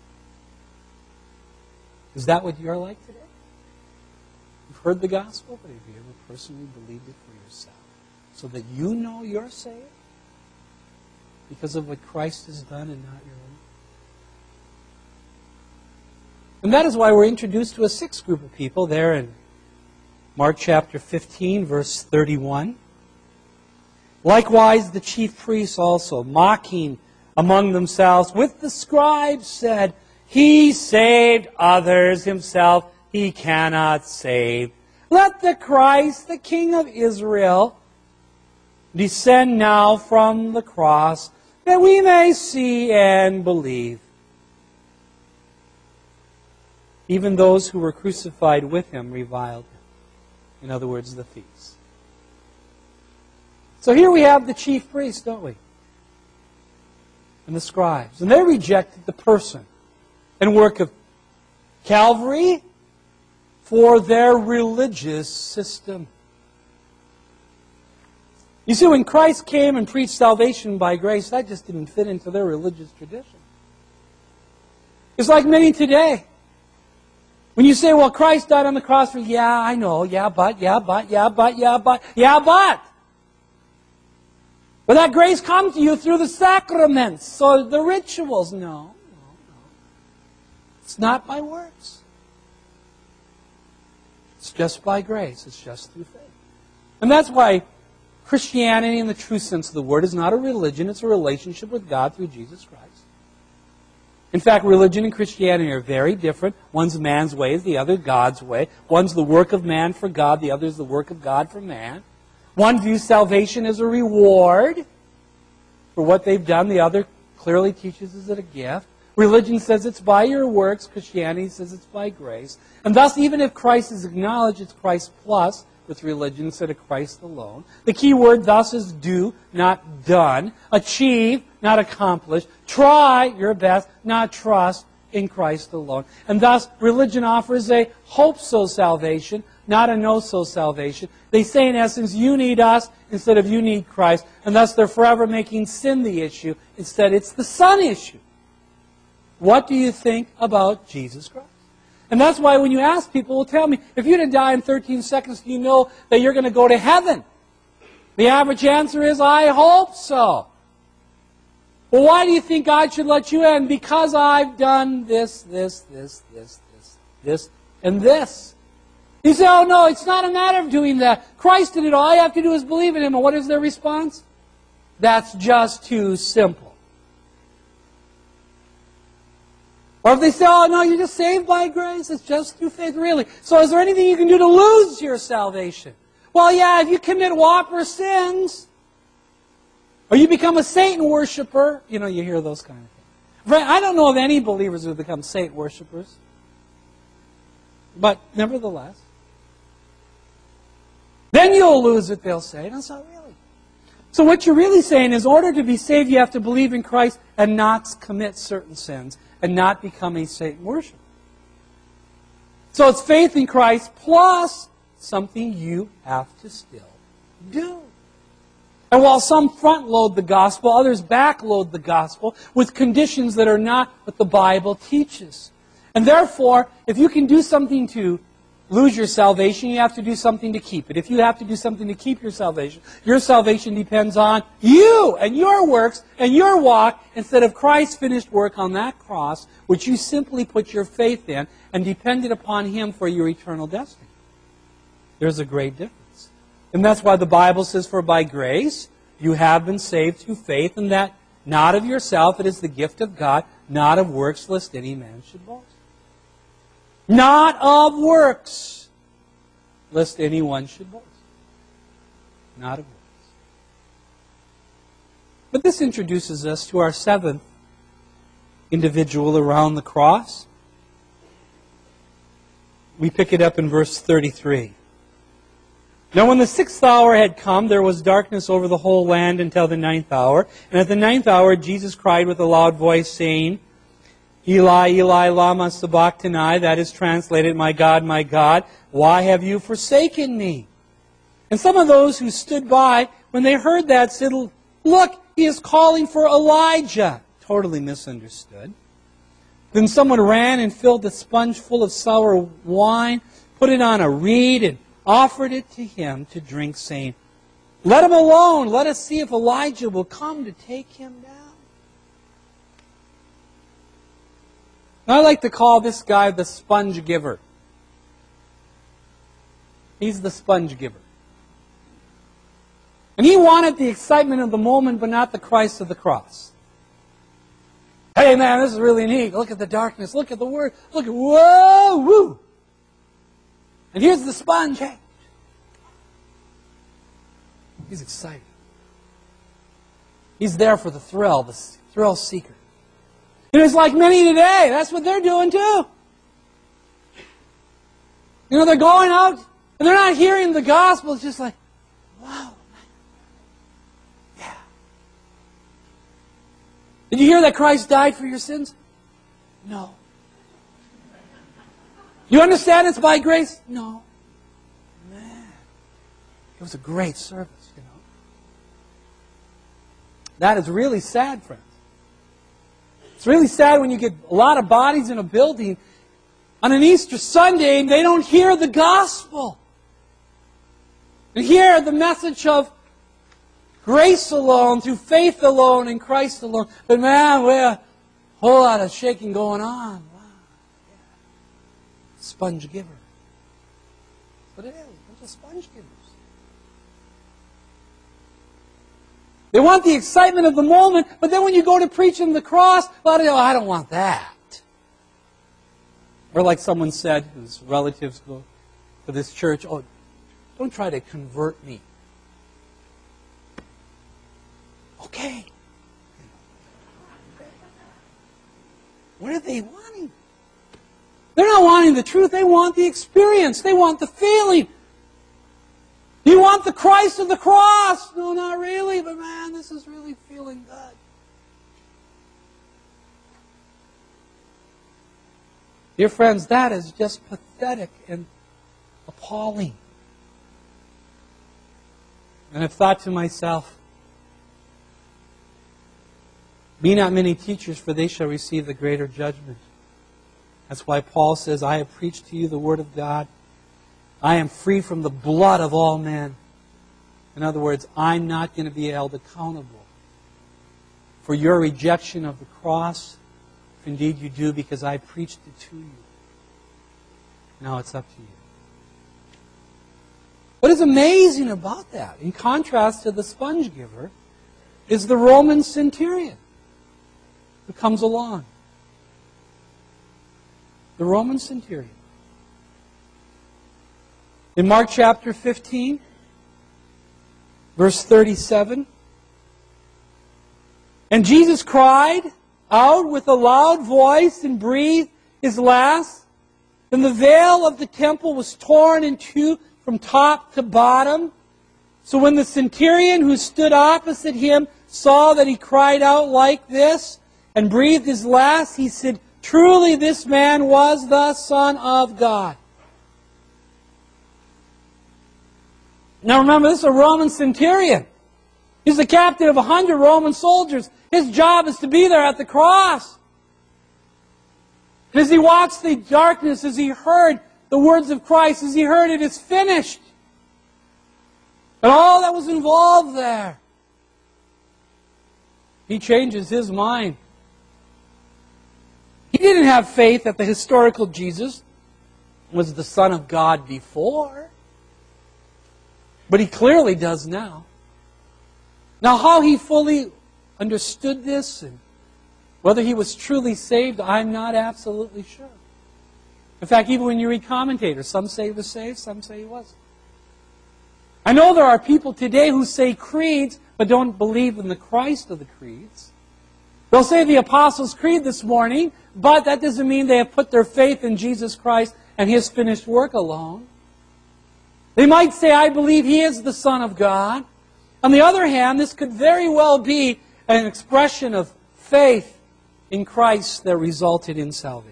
Is that what you're like today? You've heard the gospel, but have you ever personally believed it for yourself? So that you know you're saved because of what Christ has done and not your own. And that is why we're introduced to a sixth group of people there in Mark chapter 15, verse 31. Likewise, the chief priests also, mocking among themselves with the scribes, said, He saved others, Himself He cannot save. Let the Christ, the King of Israel, descend now from the cross, that we may see and believe. Even those who were crucified with Him reviled Him. In other words, the thieves. So here we have the chief priests, don't we? And the scribes. And they rejected the person and work of Calvary for their religious system. You see, when Christ came and preached salvation by grace, that just didn't fit into their religious tradition. It's like many today. When you say, well, Christ died on the cross for, yeah, I know, but. But that grace comes to you through the sacraments, so the rituals. No. It's not by works. It's just by grace. It's just through faith. And that's why Christianity in the true sense of the word is not a religion, it's a relationship with God through Jesus Christ. In fact, religion and Christianity are very different. One's man's way, the other God's way. One's the work of man for God, the other is the work of God for man. One views salvation as a reward for what they've done, the other clearly teaches it a gift. Religion says it's by your works, Christianity says it's by grace. And thus, even if Christ is acknowledged, it's Christ plus, with religion instead of Christ alone. The key word thus is do, not done. Achieve, not accomplish. Try your best, not trust in Christ alone. And thus, religion offers a hope-so salvation, not a no-so salvation. They say, in essence, you need us instead of you need Christ. And thus, they're forever making sin the issue. Instead, it's the Son issue. What do you think about Jesus Christ? And that's why when you ask people, will tell me, if you're going to die in 13 seconds, do you know that you're going to go to heaven? The average answer is, I hope so. Well, why do you think God should let you in? Because I've done this, and this. You say, oh no, it's not a matter of doing that. Christ did it all. All you have to do is believe in Him. And what is their response? That's just too simple. Or if they say, oh no, you're just saved by grace, it's just through faith, really. So is there anything you can do to lose your salvation? Well, yeah, if you commit whopper sins, or you become a Satan worshiper, you hear those kind of things. I don't know of any believers who have become Satan worshipers. But nevertheless, then you'll lose it, they'll say. That's not really. So what you're really saying is, in order to be saved, you have to believe in Christ and not commit certain sins and not become a Satan worshiper. So it's faith in Christ plus something you have to still do. And while some front load the gospel, others back load the gospel with conditions that are not what the Bible teaches. And therefore, if you can do something to lose your salvation, you have to do something to keep it. If you have to do something to keep your salvation depends on you and your works and your walk instead of Christ's finished work on that cross, which you simply put your faith in and depended upon Him for your eternal destiny. There's a great difference. And that's why the Bible says, for by grace you have been saved through faith, and that not of yourself, it is the gift of God, not of works, lest any man should boast. Not of works, lest anyone should boast. Not of works. But this introduces us to our seventh individual around the cross. We pick it up in verse 33. Now when the 6th hour had come, there was darkness over the whole land until the 9th hour. And at the 9th hour, Jesus cried with a loud voice, saying, Eli, Eli, lama sabachthani, that is translated, my God, why have you forsaken me? And some of those who stood by, when they heard that, said, look, he is calling for Elijah. Totally misunderstood. Then someone ran and filled a sponge full of sour wine, put it on a reed, and offered it to him to drink, saying, let him alone, let us see if Elijah will come to take him down. I like to call this guy the sponge giver. He's the sponge giver. And he wanted the excitement of the moment, but not the Christ of the cross. Hey man, this is really neat. Look at the darkness. Look at the word. Look at, whoa, woo. And here's the sponge. Hey. He's excited. He's there for the thrill seeker. And it's like many today. That's what they're doing too. You know, they're going out and they're not hearing the gospel. It's just like, wow. Yeah. Did you hear that Christ died for your sins? No. You understand it's by grace? No. Man. It was a great service, you know. That is really sad, friends. It's really sad when you get a lot of bodies in a building on an Easter Sunday and they don't hear the gospel. And hear the message of grace alone, through faith alone, in Christ alone. But man, we're a whole lot of shaking going on. Wow. Yeah. Sponge giver. That's what it is. A bunch of sponge givers. They want the excitement of the moment, but then when you go to preach on the cross, a lot of them, I don't want that. Or like someone said, whose relatives go to this church, oh, don't try to convert me. Okay. What are they wanting? They're not wanting the truth, they want the experience, they want the feeling. You want the Christ of the cross? No, not really, but man, this is really feeling good. Dear friends, that is just pathetic and appalling. And I've thought to myself, be not many teachers, for they shall receive the greater judgment. That's why Paul says, I have preached to you the word of God. I am free from the blood of all men. In other words, I'm not going to be held accountable for your rejection of the cross. If indeed you do, because I preached it to you. Now it's up to you. What is amazing about that, in contrast to the sponge giver, is the Roman centurion who comes along. The Roman centurion. In Mark chapter 15, verse 37, and Jesus cried out with a loud voice and breathed his last. Then the veil of the temple was torn in two from top to bottom. So when the centurion who stood opposite him saw that he cried out like this and breathed his last, he said, truly this man was the Son of God. Now remember, this is a Roman centurion. He's the captain of 100 Roman soldiers. His job is to be there at the cross. And as he watched the darkness, as he heard the words of Christ, as he heard it is finished, and all that was involved there, he changes his mind. He didn't have faith that the historical Jesus was the Son of God before, but he clearly does now. Now, how he fully understood this and whether he was truly saved, I'm not absolutely sure. In fact, even when you read commentators, some say he was saved, some say he wasn't. I know there are people today who say creeds, but don't believe in the Christ of the creeds. They'll say the Apostles' Creed this morning, but that doesn't mean they have put their faith in Jesus Christ and His finished work alone. They might say, I believe He is the Son of God. On the other hand, this could very well be an expression of faith in Christ that resulted in salvation.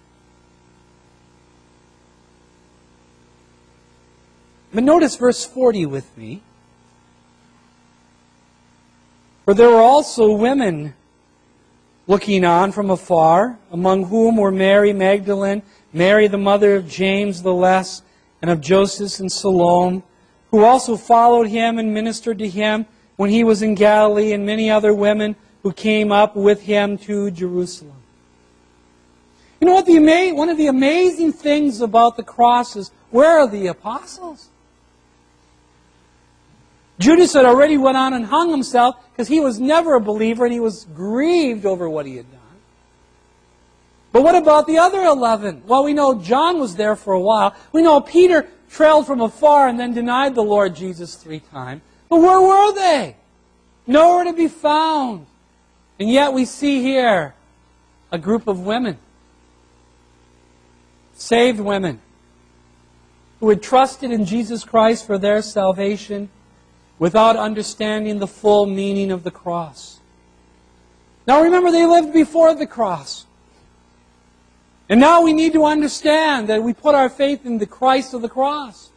But notice verse 40 with me. For there were also women looking on from afar, among whom were Mary Magdalene, Mary the mother of James the Less, and of Joseph and Salome, who also followed him and ministered to him when he was in Galilee, and many other women who came up with him to Jerusalem. You know what? One of the amazing things about the cross is, where are the apostles? Judas had already went on and hung himself because he was never a believer and he was grieved over what he had done. But what about the other 11? Well, we know John was there for a while. We know Peter trailed from afar and then denied the Lord Jesus 3 times. But where were they? Nowhere to be found. And yet we see here a group of women, saved women, who had trusted in Jesus Christ for their salvation without understanding the full meaning of the cross. Now remember, they lived before the cross. And now we need to understand that we put our faith in the Christ of the cross.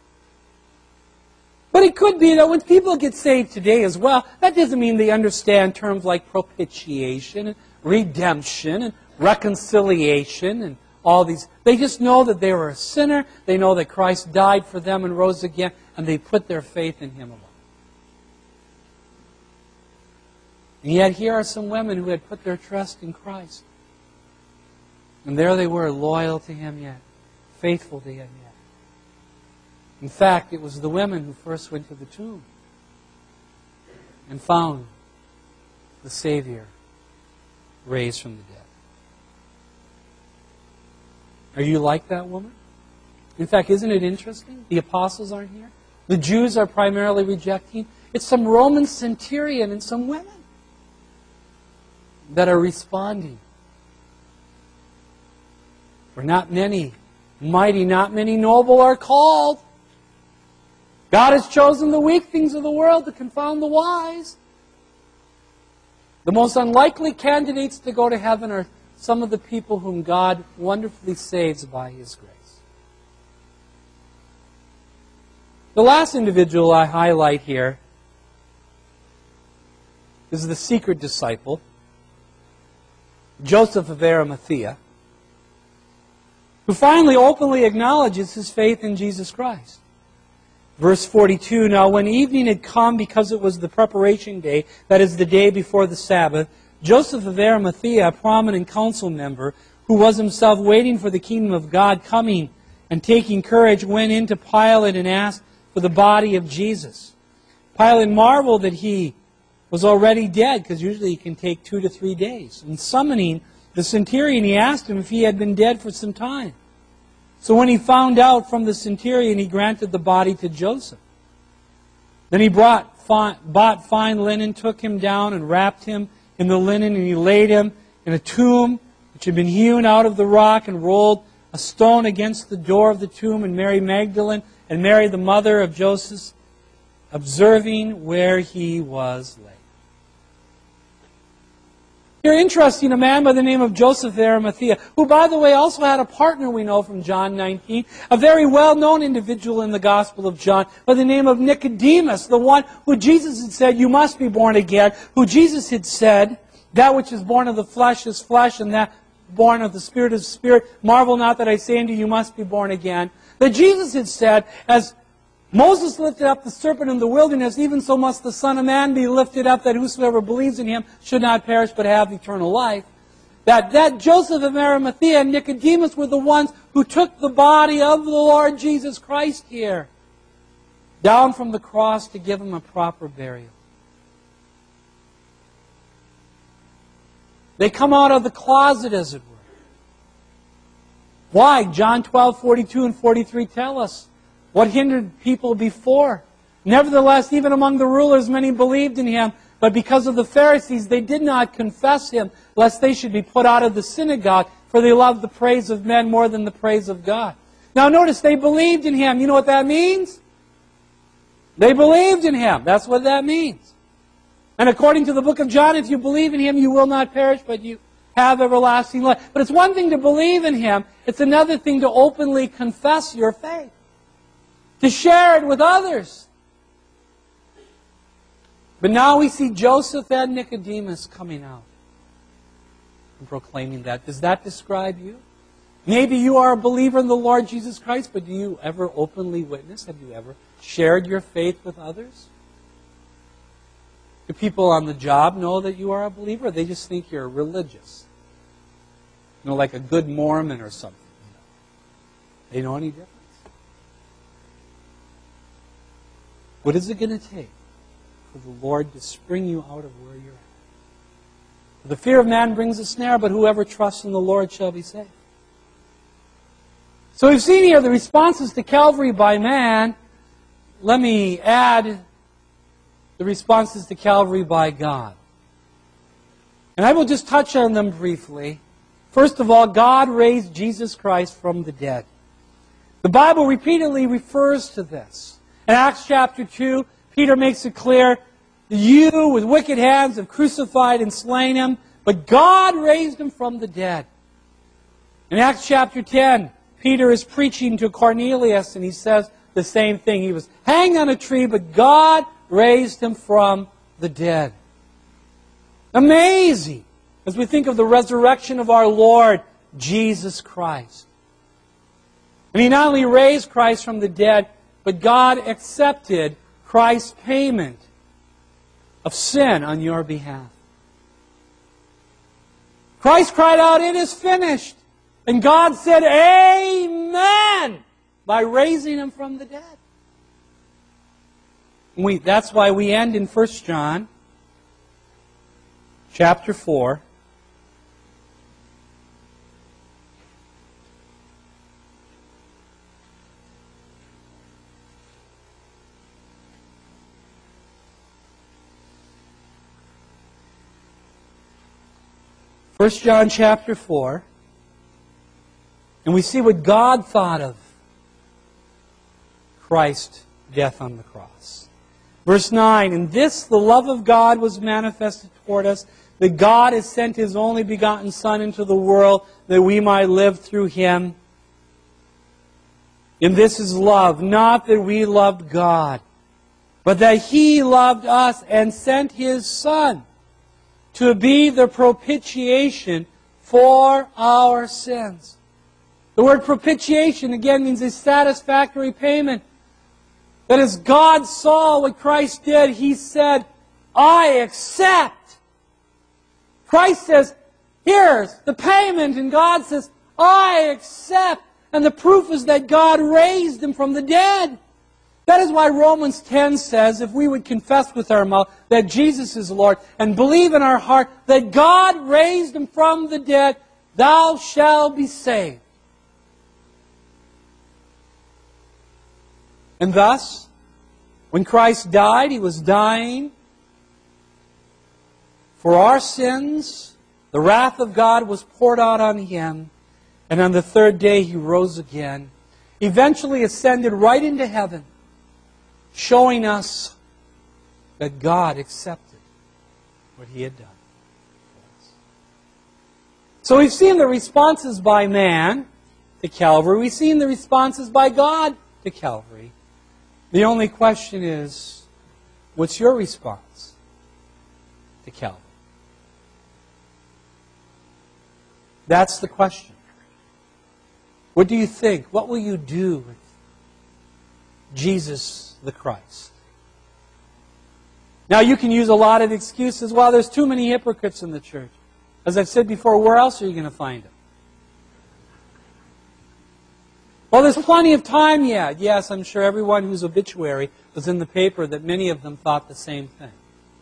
But it could be that when people get saved today as well, that doesn't mean they understand terms like propitiation and redemption and reconciliation and all these. They just know that they were a sinner, they know that Christ died for them and rose again, and they put their faith in Him alone. And yet here are some women who had put their trust in Christ. And there they were, loyal to Him yet, faithful to Him yet. In fact, it was the women who first went to the tomb and found the Savior raised from the dead. Are you like that woman? In fact, isn't it interesting? The apostles aren't here. The Jews are primarily rejecting. It's some Roman centurion and some women that are responding. For not many mighty, not many noble are called. God has chosen the weak things of the world to confound the wise. The most unlikely candidates to go to heaven are some of the people whom God wonderfully saves by His grace. The last individual I highlight here is the secret disciple, Joseph of Arimathea, who finally openly acknowledges his faith in Jesus Christ. Verse 42, Now when evening had come, because it was the preparation day, that is the day before the Sabbath, Joseph of Arimathea, a prominent council member, who was himself waiting for the kingdom of God coming and taking courage, went in to Pilate and asked for the body of Jesus. Pilate marveled that he was already dead, because usually it can take 2 to 3 days. And summoning the centurion, he asked him if he had been dead for some time. So when he found out from the centurion, he granted the body to Joseph. Then he bought fine linen, took him down and wrapped him in the linen, and he laid him in a tomb which had been hewn out of the rock, and rolled a stone against the door of the tomb. And Mary Magdalene and Mary the mother of Joseph, observing where he was laid. Here, interesting, a man by the name of Joseph of Arimathea, who, by the way, also had a partner we know from John 19, a very well-known individual in the Gospel of John by the name of Nicodemus, the one who Jesus had said, you must be born again, who Jesus had said, that which is born of the flesh is flesh, and that born of the Spirit is spirit. Marvel not that I say unto you, you must be born again. That Jesus had said, as Moses lifted up the serpent in the wilderness, even so must the Son of Man be lifted up, that whosoever believes in him should not perish but have eternal life. That Joseph of Arimathea and Nicodemus were the ones who took the body of the Lord Jesus Christ here down from the cross to give him a proper burial. They come out of the closet, as it were. Why? John 12:42 and 43 tell us what hindered people before. Nevertheless, even among the rulers, many believed in him, but because of the Pharisees, they did not confess him, lest they should be put out of the synagogue, for they loved the praise of men more than the praise of God. Now notice, they believed in him. You know what that means? They believed in him. That's what that means. And according to the book of John, if you believe in him, you will not perish, but you have everlasting life. But it's one thing to believe in him. It's another thing to openly confess your faith, to share it with others. But now we see Joseph and Nicodemus coming out and proclaiming that. Does that describe you? Maybe you are a believer in the Lord Jesus Christ, but do you ever openly witness? Have you ever shared your faith with others? Do people on the job know that you are a believer, or they just think you're religious? You know, like a good Mormon or something. They know any difference? What is it going to take for the Lord to spring you out of where you're at? The fear of man brings a snare, but whoever trusts in the Lord shall be saved. So we've seen here the responses to Calvary by man. Let me add the responses to Calvary by God. And I will just touch on them briefly. First of all, God raised Jesus Christ from the dead. The Bible repeatedly refers to this. In Acts chapter 2, Peter makes it clear, you with wicked hands have crucified and slain him, but God raised him from the dead. In Acts chapter 10, Peter is preaching to Cornelius, and he says the same thing. He was hanged on a tree, but God raised him from the dead. Amazing, as we think of the resurrection of our Lord Jesus Christ. And he not only raised Christ from the dead, but God accepted Christ's payment of sin on your behalf. Christ cried out, "It is finished." And God said, "Amen," by raising him from the dead. That's why we end in 1 John chapter 4. First John chapter 4, and we see what God thought of Christ's death on the cross. Verse 9, "In this the love of God was manifested toward us, that God has sent His only begotten Son into the world, that we might live through Him. And this is love, not that we loved God, but that He loved us and sent His Son to be the propitiation for our sins." The word propitiation, again, means a satisfactory payment. That as God saw what Christ did, He said, "I accept." Christ says, "Here's the payment," and God says, "I accept." And the proof is that God raised Him from the dead. That is why Romans 10 says, if we would confess with our mouth that Jesus is Lord and believe in our heart that God raised Him from the dead, thou shalt be saved. And thus, when Christ died, He was dying for our sins. The wrath of God was poured out on Him. And on the third day, He rose again. Eventually ascended right into heaven, showing us that God accepted what He had done for us. So we've seen the responses by man to Calvary. We've seen the responses by God to Calvary. The only question is, what's your response to Calvary? That's the question. What do you think? What will you do with Jesus the Christ? Now you can use a lot of excuses. Well, there's too many hypocrites in the church. As I've said before, where else are you going to find them? Well, there's plenty of time yet. Yes, I'm sure everyone whose obituary was in the paper that many of them thought the same thing.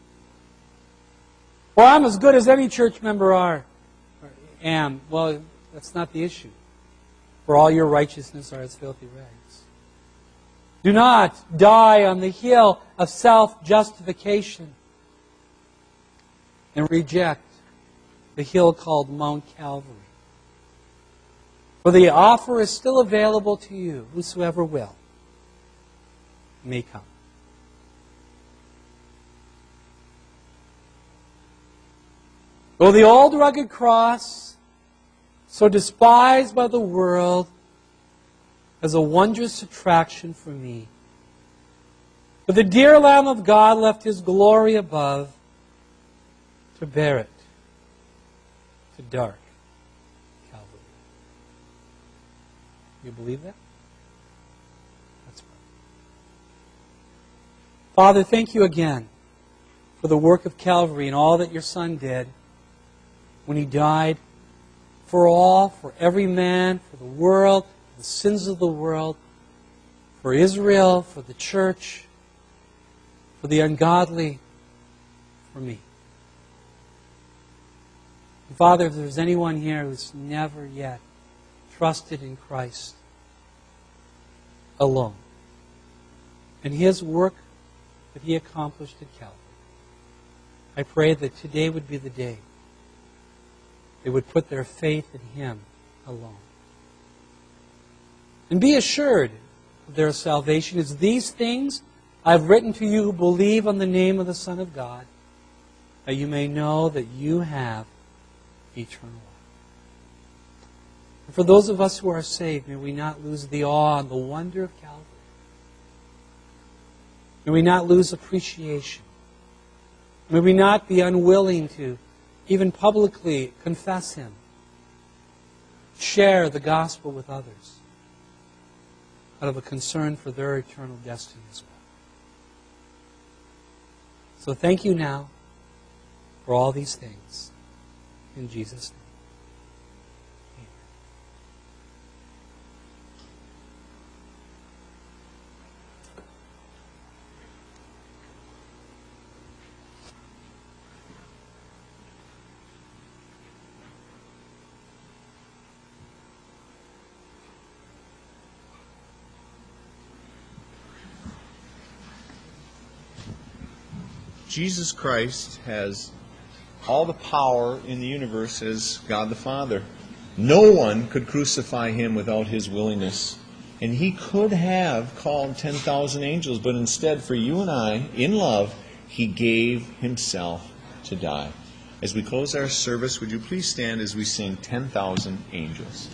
Well, I'm as good as any church member am. Well, that's not the issue. For all your righteousness are as filthy rags. Do not die on the hill of self-justification and reject the hill called Mount Calvary. For the offer is still available to you, whosoever will may come. Though the old rugged cross, so despised by the world, has a wondrous attraction for me. For the dear Lamb of God left His glory above to bear it to dark Calvary. You believe that? Let's pray. Father, thank you again for the work of Calvary and all that your Son did when He died for all, for every man, for the world, the sins of the world, for Israel, for the church, for the ungodly, for me. And Father, if there's anyone here who's never yet trusted in Christ alone and His work that He accomplished at Calvary, I pray that today would be the day they would put their faith in Him alone. And be assured of their salvation. It's these things I've written to you who believe on the name of the Son of God, that you may know that you have eternal life. And for those of us who are saved, may we not lose the awe and the wonder of Calvary. May we not lose appreciation. May we not be unwilling to even publicly confess Him, share the gospel with others, out of a concern for their eternal destiny as well. So thank you now for all these things. In Jesus' name. Jesus Christ has all the power in the universe as God the Father. No one could crucify Him without His willingness. And He could have called 10,000 angels, but instead, for you and I, in love, He gave Himself to die. As we close our service, would you please stand as we sing 10,000 Angels?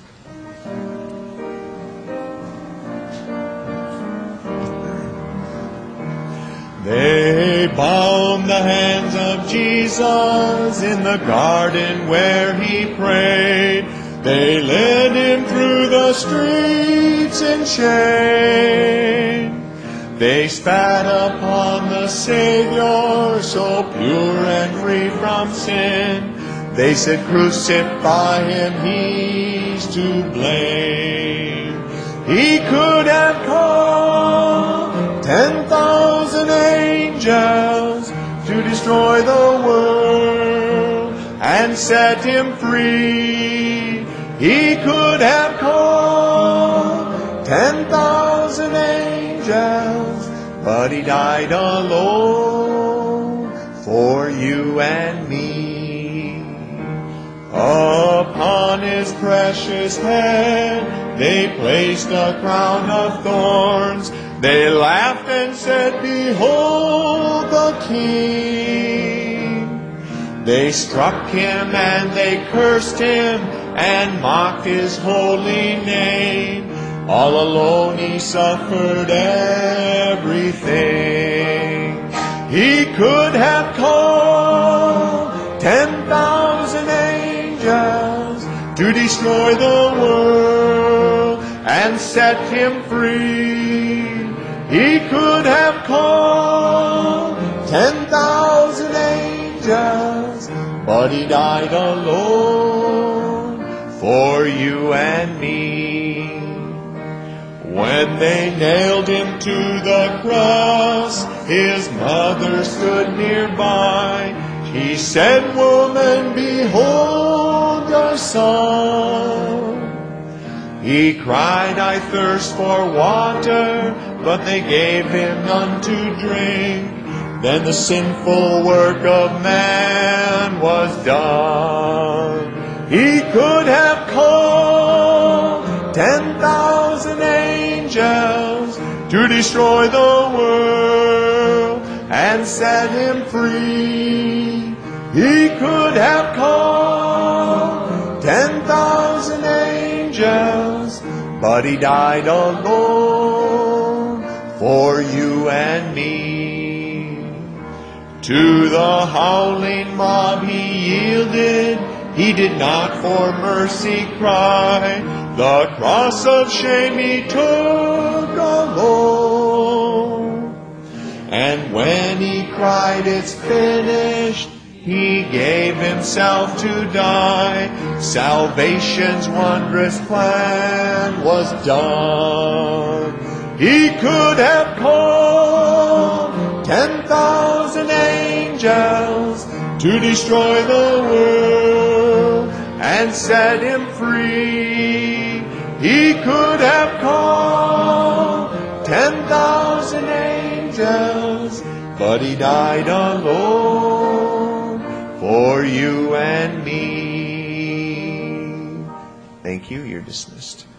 They bound the hands of Jesus in the garden where He prayed. They led Him through the streets in shame. They spat upon the Savior, so pure and free from sin. They said, crucify Him, He's to blame. He could have called 10,000 angels to destroy the world and set Him free. He could have called 10,000 angels, but He died alone for you and me. Upon His precious head they placed a crown of thorns. They laughed and said, behold the King. They struck him and they cursed him and mocked his holy name. All alone he suffered everything. He could have called 10,000 angels to destroy the world and set him free. He could have called 10,000 angels, but he died alone for you and me. When they nailed him to the cross, his mother stood nearby. She said, "Woman, behold your son." He cried, "I thirst for water," but they gave him none to drink. Then the sinful work of man was done. He could have called 10,000 angels to destroy the world and set him free. He could have called 10,000 angels, but he died alone for you and me. To the howling mob he yielded, he did not for mercy cry. The cross of shame he took alone. And when he cried, "It's finished," he gave himself to die. Salvation's wondrous plan was done. He could have called 10,000 angels to destroy the world and set him free. He could have called 10,000 angels, but he died alone for you and me. Thank you. You're dismissed.